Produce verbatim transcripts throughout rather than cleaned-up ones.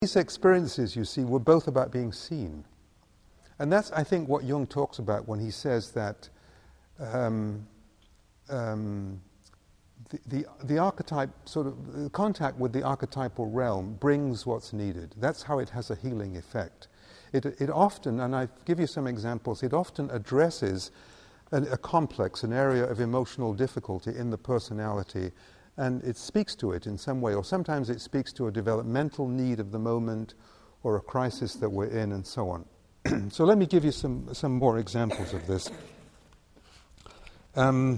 these experiences, you see, were both about being seen. And that's, I think, what Jung talks about when he says that um, um, the, the, the archetype, sort of, the contact with the archetypal realm brings what's needed. That's how it has a healing effect. It, it often, and I give you some examples, it often addresses a, a complex, an area of emotional difficulty in the personality, and it speaks to it in some way, or sometimes it speaks to a developmental need of the moment or a crisis that we're in, and so on. So let me give you some, some more examples of this. Um,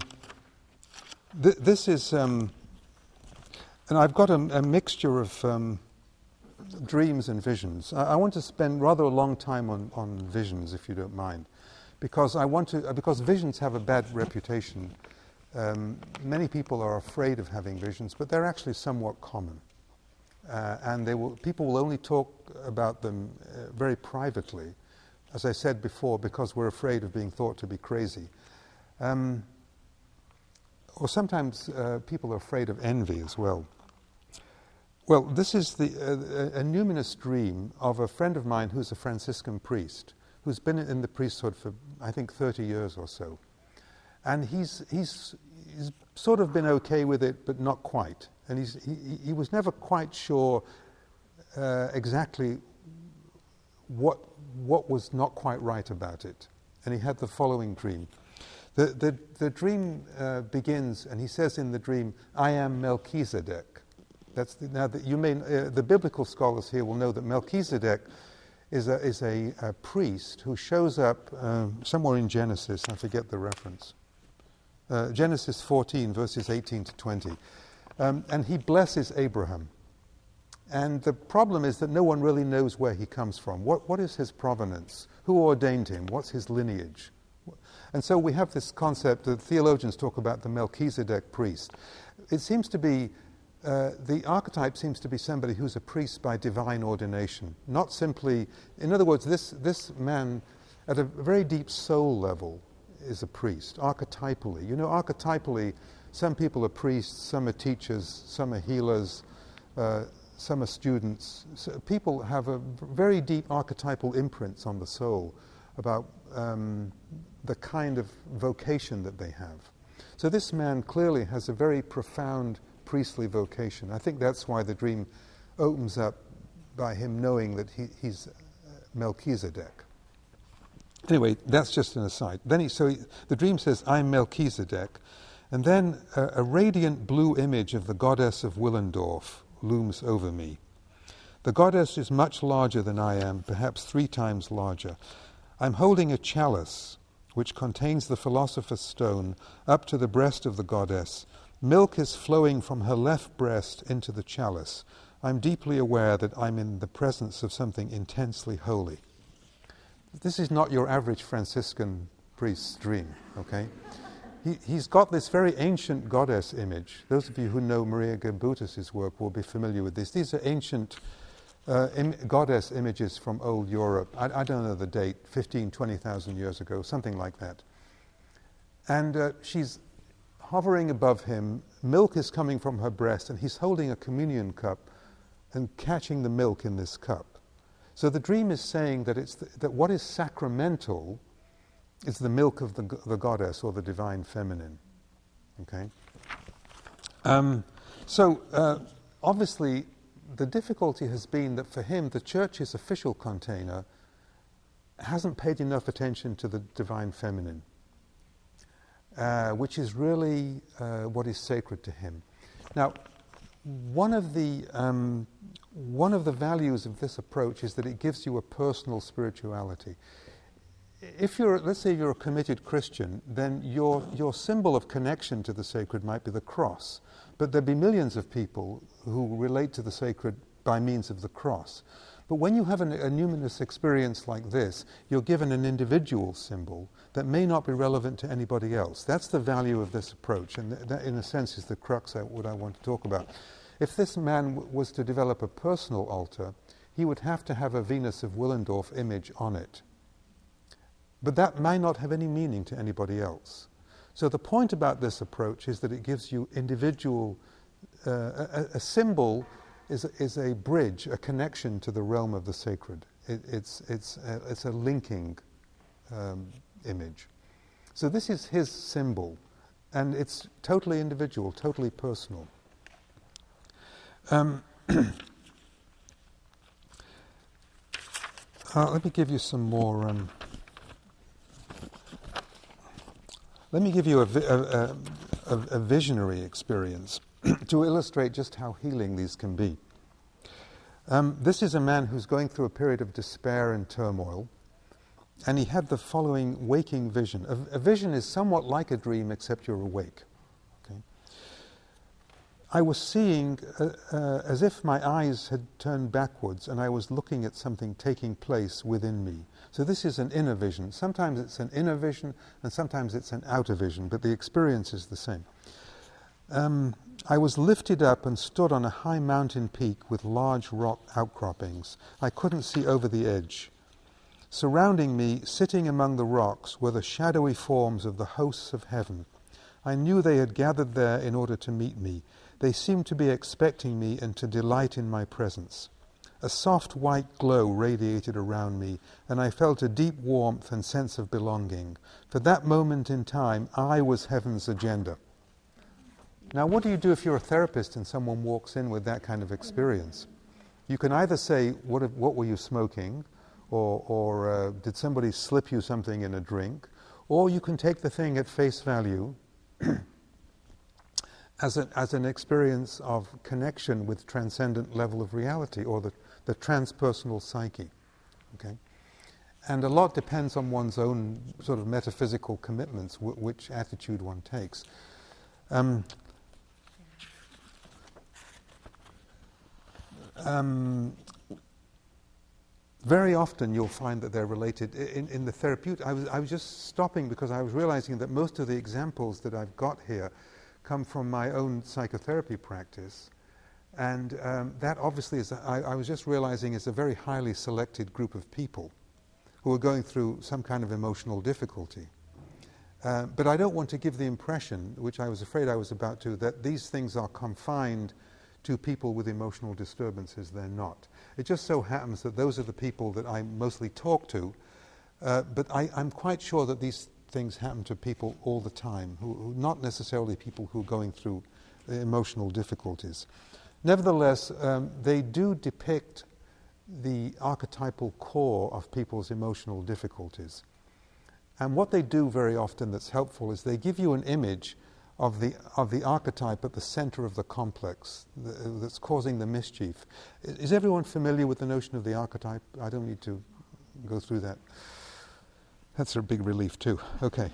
th- this is, um, and I've got a, a mixture of um, dreams and visions. I, I want to spend rather a long time on, on visions, if you don't mind, because I want to, because visions have a bad reputation. Um, many people are afraid of having visions, but they're actually somewhat common. Uh, and they will, people will only talk about them uh, very privately, as I said before, because we're afraid of being thought to be crazy. Um, or sometimes uh, people are afraid of envy as well. Well, this is the, uh, a numinous dream of a friend of mine who's a Franciscan priest, who's been in the priesthood for, I think, thirty years or so. And he's, he's, he's sort of been okay with it, but not quite. And he's, he, he was never quite sure uh, exactly what, what was not quite right about it. And he had the following dream. The, the, the dream uh, begins, and he says in the dream, "I am Melchizedek." That's the, now, the, you may, uh, the biblical scholars here will know that Melchizedek is a, is a, a priest who shows up uh, somewhere in Genesis. I forget the reference. Uh, Genesis fourteen, verses eighteen to twenty. Um, and he blesses Abraham. And the problem is that no one really knows where he comes from. What, what is his provenance? Who ordained him? What's his lineage? And so we have this concept that theologians talk about the Melchizedek priest. It seems to be, uh, the archetype seems to be somebody who's a priest by divine ordination. Not simply, in other words, this, this man at a very deep soul level is a priest, archetypally. You know, archetypally, some people are priests, some are teachers, some are healers, uh, some are students. So people have a very deep archetypal imprints on the soul about um, the kind of vocation that they have. So this man clearly has a very profound priestly vocation. I think that's why the dream opens up by him knowing that he, he's Melchizedek. Anyway, that's just an aside. Then he, so he, the dream says, "I'm Melchizedek," and then a, a radiant blue image of the goddess of Willendorf looms over me. The goddess is much larger than I am, perhaps three times larger. I'm holding a chalice which contains the philosopher's stone up to the breast of the goddess. Milk is flowing from her left breast into the chalice. I'm deeply aware that I'm in the presence of something intensely holy. This is not your average Franciscan priest's dream, okay? He, he's got this very ancient goddess image. Those of you who know Maria Gimbutas's work will be familiar with this. These are ancient uh, im- goddess images from old Europe. I, I don't know the date, fifteen, twenty thousand years ago, something like that. And uh, she's hovering above him. Milk is coming from her breast, and he's holding a communion cup and catching the milk in this cup. So the dream is saying that it's the, that what is sacramental is the milk of the, the goddess or the divine feminine. Okay. Um, so uh, obviously, the difficulty has been that for him, the church's official container hasn't paid enough attention to the divine feminine, uh, which is really uh, what is sacred to him. Now, one of the um, one of the values of this approach is that it gives you a personal spirituality. If you're, let's say you're a committed Christian, then your your symbol of connection to the sacred might be the cross. But there'll be millions of people who relate to the sacred by means of the cross. But when you have an, a numinous experience like this, you're given an individual symbol that may not be relevant to anybody else. That's the value of this approach, and th- that, in a sense, is the crux of what I want to talk about. If this man w- was to develop a personal altar, he would have to have a Venus of Willendorf image on it. But that might not have any meaning to anybody else. So the point about this approach is that it gives you individual, uh, a, a symbol is, is a bridge, a connection to the realm of the sacred. It, it's, it's, a, it's a linking um, image. So this is his symbol, and it's totally individual, totally personal. Um, uh, let me give you some more... Um, let me give you a, vi- a, a, a, a visionary experience to illustrate just how healing these can be. Um, this is a man who's going through a period of despair and turmoil, and he had the following waking vision. A, a vision is somewhat like a dream, except you're awake. Okay? I was seeing uh, uh, as if my eyes had turned backwards, and I was looking at something taking place within me. So this is an inner vision. Sometimes it's an inner vision, and sometimes it's an outer vision, but the experience is the same. Um, I was lifted up and stood on a high mountain peak with large rock outcroppings. I couldn't see over the edge. Surrounding me, sitting among the rocks, were the shadowy forms of the hosts of heaven. I knew they had gathered there in order to meet me. They seemed to be expecting me and to delight in my presence. A soft white glow radiated around me, and I felt a deep warmth and sense of belonging. For that moment in time, I was heaven's agenda. Now, what do you do if you're a therapist and someone walks in with that kind of experience? You can either say, what, what were you smoking? Or, or uh, did somebody slip you something in a drink? Or you can take the thing at face value as, a, as an experience of connection with transcendent level of reality, or the, the transpersonal psyche. Okay? And a lot depends on one's own sort of metaphysical commitments, w- which attitude one takes. Um, um, Very often you'll find that they're related. In, in the therapeutic, I was, I was just stopping because I was realizing that most of the examples that I've got here come from my own psychotherapy practice. And um, that obviously is, I, I was just realizing, is a very highly selected group of people who are going through some kind of emotional difficulty. Uh, but I don't want to give the impression, which I was afraid I was about to, that these things are confined to people with emotional disturbances. They're not. It just so happens that those are the people that I mostly talk to, uh, but I, I'm quite sure that these things happen to people all the time, who, who not necessarily people who are going through emotional difficulties. Nevertheless, um, they do depict the archetypal core of people's emotional difficulties. And what they do very often that's helpful is they give you an image of the of the archetype at the center of the complex the, that's causing the mischief. Is, is everyone familiar with the notion of the archetype? I don't need to go through that. That's a big relief too. Okay.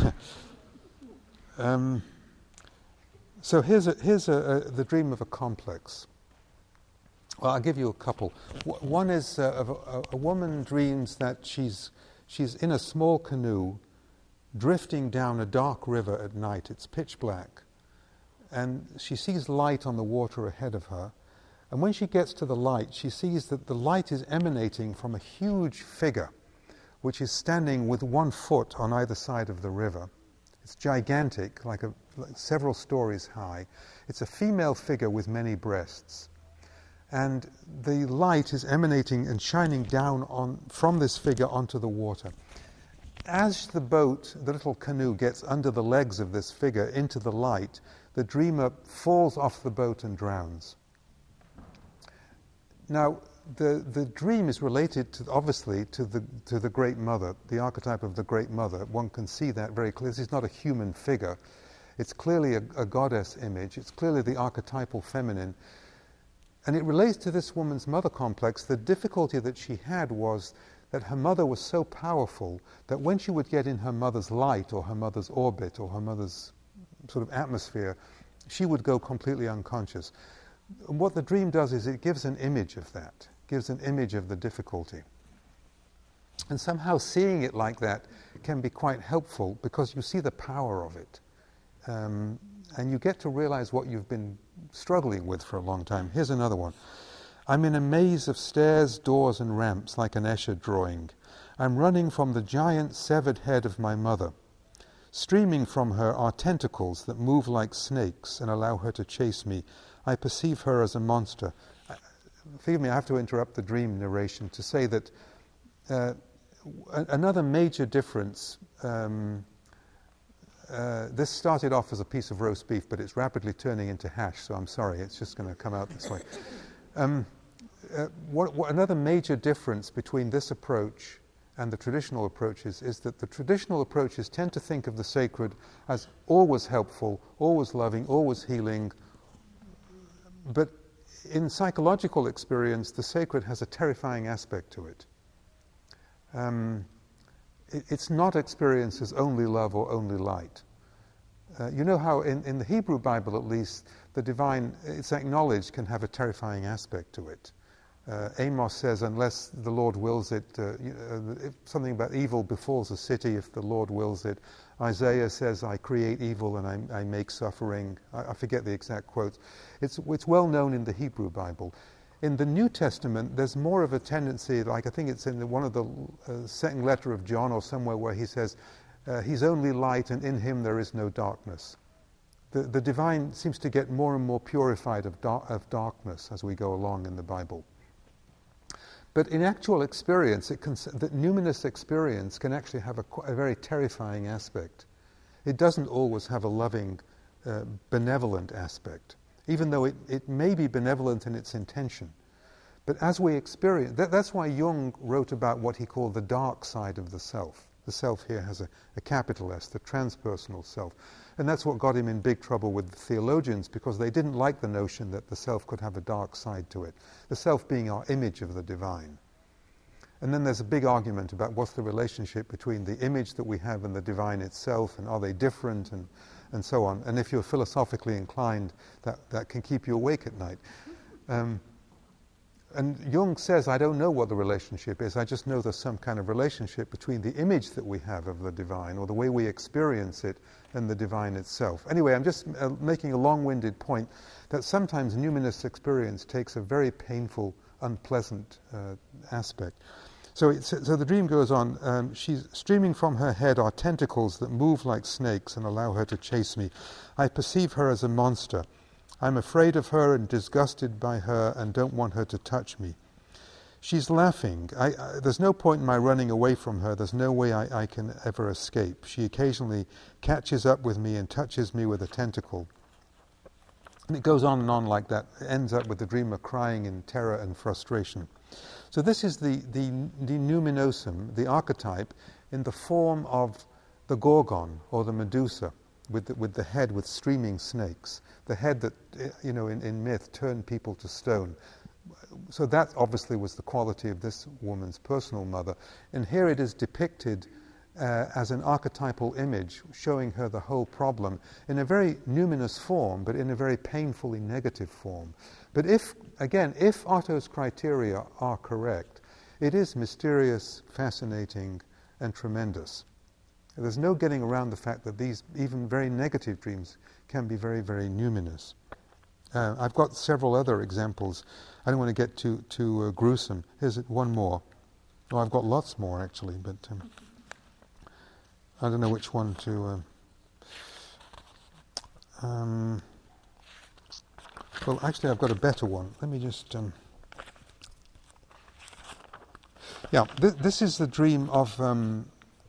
um, so here's a, here's a, a, the dream of a complex. Well, I'll give you a couple. W- one is uh, of a, a woman dreams that she's she's in a small canoe drifting down a dark river at night. It's pitch black. And she sees light on the water ahead of her. And when she gets to the light, she sees that the light is emanating from a huge figure, which is standing with one foot on either side of the river. It's gigantic, like, a, like several stories high. It's a female figure with many breasts. And the light is emanating and shining down on from this figure onto the water. As the boat, the little canoe, gets under the legs of this figure into the light, the dreamer falls off the boat and drowns. Now, the, the dream is related, to, obviously, to the, to the Great Mother, the archetype of the Great Mother. One can see that very clearly. This is not a human figure. It's clearly a, a goddess image. It's clearly the archetypal feminine. And it relates to this woman's mother complex. The difficulty that she had was that her mother was so powerful that when she would get in her mother's light or her mother's orbit or her mother's sort of atmosphere, she would go completely unconscious. And what the dream does is it gives an image of that, gives an image of the difficulty. And somehow seeing it like that can be quite helpful because you see the power of it. Um, and you get to realize what you've been struggling with for a long time. Here's another one. I'm in a maze of stairs, doors, and ramps like an Escher drawing. I'm running from the giant severed head of my mother. Streaming from her are tentacles that move like snakes and allow her to chase me. I perceive her as a monster. forgive me, I have to interrupt the dream narration to say that uh, a- another major difference, um, uh, this started off as a piece of roast beef, but it's rapidly turning into hash, so I'm sorry, it's just going to come out this way. Um, uh, what, what another major difference between this approach and the traditional approaches is that the traditional approaches tend to think of the sacred as always helpful, always loving, always healing, but in psychological experience, the sacred has a terrifying aspect to it. Um, it it's not experienced as only love or only light. Uh, you know how in, in the Hebrew Bible, at least, the divine, it's acknowledged, can have a terrifying aspect to it. Uh, Amos says, unless the Lord wills it, uh, you know, if something about evil befalls a city if the Lord wills it. Isaiah says, I create evil and I, I make suffering. I, I forget the exact quotes. It's, it's well known in the Hebrew Bible. In the New Testament, there's more of a tendency, like I think it's in the, one of the uh, second letter of John or somewhere where he says, uh, he's only light and in him there is no darkness. The, the divine seems to get more and more purified of, dar- of darkness as we go along in the Bible. But in actual experience, it can, the numinous experience can actually have a, a very terrifying aspect. It doesn't always have a loving, uh, benevolent aspect, even though it, it may be benevolent in its intention. But as we experience, that, that's why Jung wrote about what he called the dark side of the self. The self here has a, a capital S, the transpersonal self. And that's what got him in big trouble with the theologians, because they didn't like the notion that the self could have a dark side to it, the self being our image of the divine. And then there's a big argument about what's the relationship between the image that we have and the divine itself, and are they different, and, and so on. And if you're philosophically inclined, that, that can keep you awake at night. Um, And Jung says, I don't know what the relationship is, I just know there's some kind of relationship between the image that we have of the divine, or the way we experience it, and the divine itself. Anyway, I'm just uh, making a long-winded point that sometimes numinous experience takes a very painful, unpleasant uh, aspect. So, it's, so the dream goes on, um, she's streaming from her head are tentacles that move like snakes and allow her to chase me. I perceive her as a monster. I'm afraid of her and disgusted by her and don't want her to touch me. She's laughing. I, I, there's no point in my running away from her. There's no way I, I can ever escape. She occasionally catches up with me and touches me with a tentacle. And it goes on and on like that. It ends up with the dreamer crying in terror and frustration. So this is the, the, the numinosum, the archetype, in the form of the Gorgon or the Medusa, with the, with the head with streaming snakes, the head that, you know, in, in myth turned people to stone. So that obviously was the quality of this woman's personal mother. And here it is depicted uh, as an archetypal image, showing her the whole problem in a very numinous form, but in a very painfully negative form. But if, again, if Otto's criteria are correct, it is mysterious, fascinating, and tremendous. There's no getting around the fact that these, even very negative dreams, can be very, very numinous. Uh, I've got several other examples. I don't want to get too, too uh, gruesome. Here's one more. Oh, I've got lots more, actually, but um, I don't know which one to... Uh, um, well, actually, I've got a better one. Let me just... Um, yeah, th- this is the dream of... Um,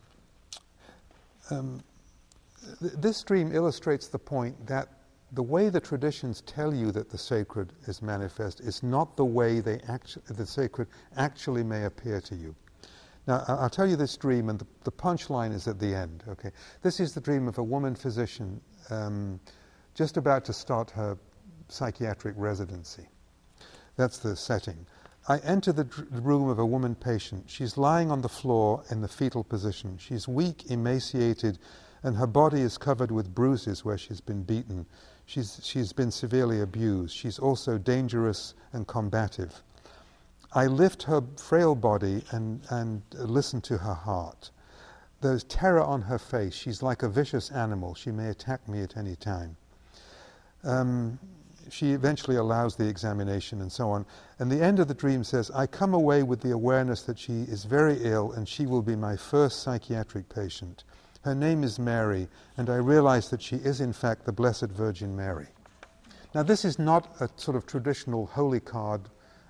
Um, th- this dream illustrates the point that the way the traditions tell you that the sacred is manifest is not the way they actu- the sacred actually may appear to you. Now, I- I'll tell you this dream, and the, the punchline is at the end. Okay, this is the dream of a woman physician um, just about to start her psychiatric residency. That's the setting. I enter the dr- room of a woman patient. She's lying on the floor in the fetal position. She's weak, emaciated, and her body is covered with bruises where she's been beaten. She's, she's been severely abused. She's also dangerous and combative. I lift her frail body and, and listen to her heart. There's terror on her face. She's like a vicious animal. She may attack me at any time. Um, she eventually allows the examination and so on. And the end of the dream says, I come away with the awareness that she is very ill and she will be my first psychiatric patient. Her name is Mary, and I realize that she is in fact the Blessed Virgin Mary. Now this is not a sort of traditional holy card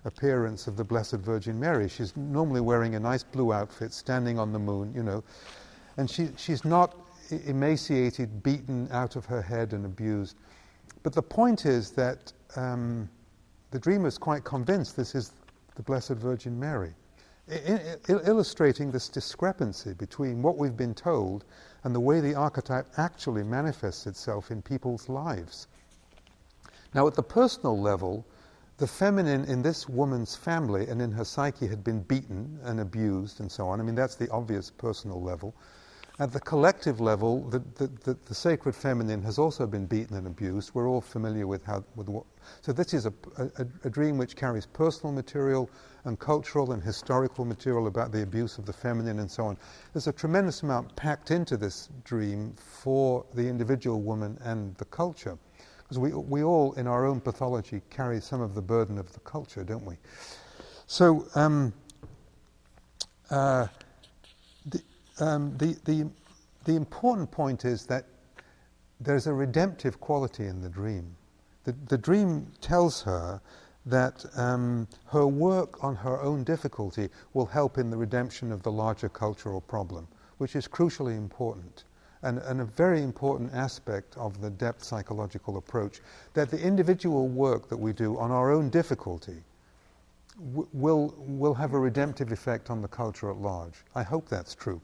appearance of the Blessed Virgin Mary. She's normally wearing a nice blue outfit, standing on the moon, you know, and she, she's not emaciated, beaten out of her head and abused. But the point is that um, the dreamer is quite convinced this is the Blessed Virgin Mary, I- I- illustrating this discrepancy between what we've been told and the way the archetype actually manifests itself in people's lives. Now, at the personal level, the feminine in this woman's family and in her psyche had been beaten and abused and so on. I mean, that's the obvious personal level. At the collective level, the, the, the, the sacred feminine has also been beaten and abused. We're all familiar with how... With what, so this is a, a, a dream which carries personal material and cultural and historical material about the abuse of the feminine and so on. There's a tremendous amount packed into this dream for the individual woman and the culture. Because we, we all, in our own pathology, carry some of the burden of the culture, don't we? So... Um, uh, the, Um, the, the, the important point is that there's a redemptive quality in the dream. The, the dream tells her that um, her work on her own difficulty will help in the redemption of the larger cultural problem, which is crucially important and, and a very important aspect of the depth psychological approach, that the individual work that we do on our own difficulty w- will, will have a redemptive effect on the culture at large. I hope that's true.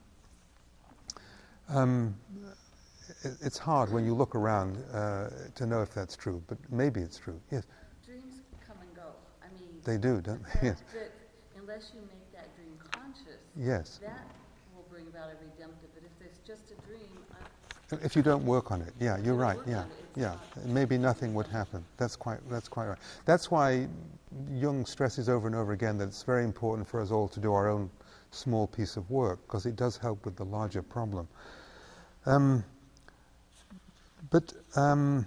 Um, it, it's hard when you look around uh, to know if that's true, but maybe it's true. Yes. Dreams come and go. I mean, they do, don't they? Yes. That unless you make that dream conscious, yes, that will bring about a redemptive. But if it's just a dream, I, if you don't work on it, yeah, you're right. Yeah, it, yeah, maybe nothing would happen. That's quite. That's quite right. That's why Jung stresses over and over again that it's very important for us all to do our own small piece of work, because it does help with the larger problem. Um, but um,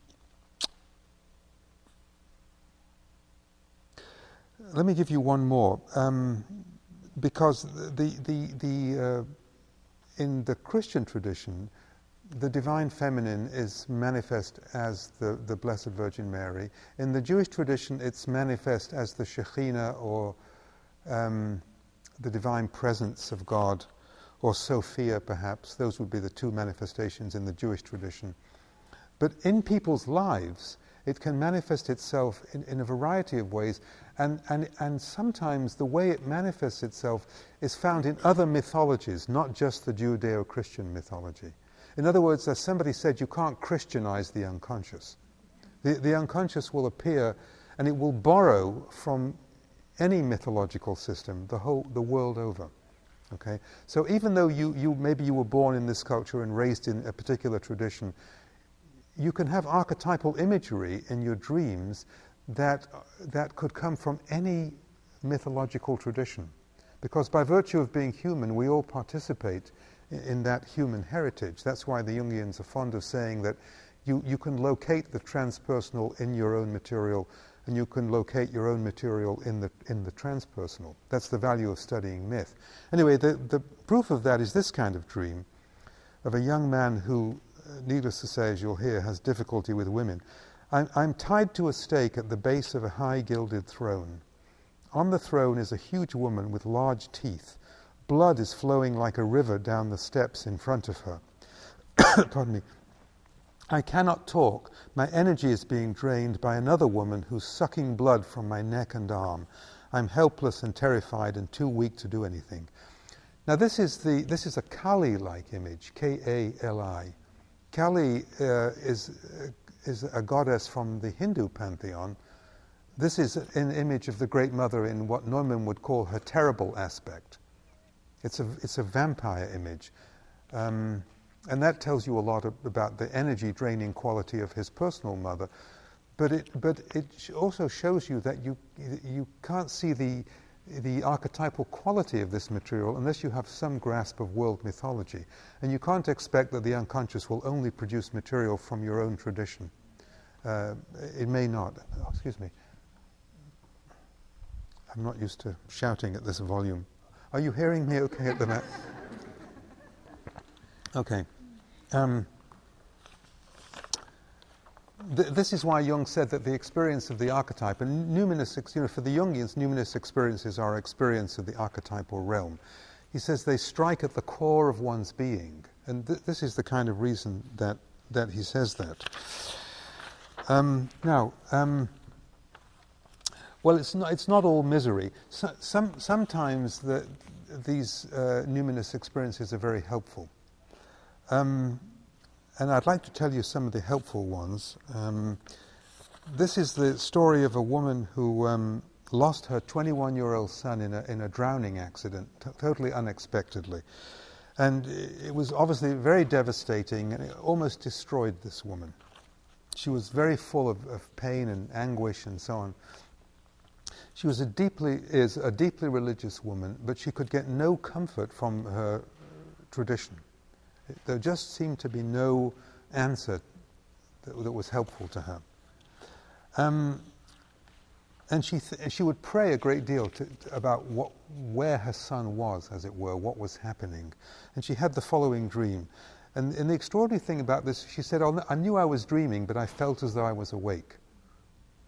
let me give you one more, um, because the the the uh, in the Christian tradition, the divine feminine is manifest as the, the Blessed Virgin Mary. In the Jewish tradition, it's manifest as the Shekhinah, or um, the divine presence of God, or Sophia perhaps. Those would be the two manifestations in the Jewish tradition. But in people's lives, it can manifest itself in, in a variety of ways, and, and, and sometimes the way it manifests itself is found in other mythologies, not just the Judeo-Christian mythology. In other words, as somebody said, you can't Christianize the unconscious. The, the unconscious will appear, and it will borrow from any mythological system, the whole, the world over. Okay? So even though you, you maybe you were born in this culture and raised in a particular tradition, you can have archetypal imagery in your dreams that that could come from any mythological tradition. Because by virtue of being human, we all participate in, in that human heritage. That's why the Jungians are fond of saying that you, you can locate the transpersonal in your own material, and you can locate your own material in the in the transpersonal. That's the value of studying myth. Anyway, the, the proof of that is this kind of dream of a young man who, needless to say, as you'll hear, has difficulty with women. I'm, I'm tied to a stake at the base of a high gilded throne. On the throne is a huge woman with large teeth. Blood is flowing like a river down the steps in front of her. Pardon me. I cannot talk. My energy is being drained by another woman who's sucking blood from my neck and arm. I'm helpless and terrified and too weak to do anything. Now this is the this is a Kali-like image, K A L I. Kali uh, is uh, is a goddess from the Hindu pantheon. This is an image of the Great Mother in what Neumann would call her terrible aspect. It's a it's a vampire image. Um, And that tells you a lot of, about the energy-draining quality of his personal mother. But it, but it also shows you that you, you can't see the, the archetypal quality of this material unless you have some grasp of world mythology. And you can't expect that the unconscious will only produce material from your own tradition. Uh, it may not. Oh, excuse me. I'm not used to shouting at this volume. Are you hearing me okay at the back? Okay. Um, th- this is why Jung said that the experience of the archetype, and numinous, ex- you know, for the Jungians, numinous experiences are experience of the archetypal realm. He says they strike at the core of one's being, and th- this is the kind of reason that, that he says that. Um, now, um, well, it's not, it's not all misery. So, some, sometimes the, these uh, numinous experiences are very helpful. Um, and I'd like to tell you some of the helpful ones. Um, this is the story of a woman who um, lost her twenty-one-year-old son in a, in a drowning accident, t- totally unexpectedly. And it was obviously very devastating, and it almost destroyed this woman. She was very full of, of pain and anguish and so on. She was a deeply is a deeply religious woman, but she could get no comfort from her tradition. There just seemed to be no answer that, that was helpful to her. Um, and she th- she would pray a great deal to, to, about what where her son was, as it were, what was happening. And she had the following dream. And, and the extraordinary thing about this, she said, oh, I knew I was dreaming, but I felt as though I was awake.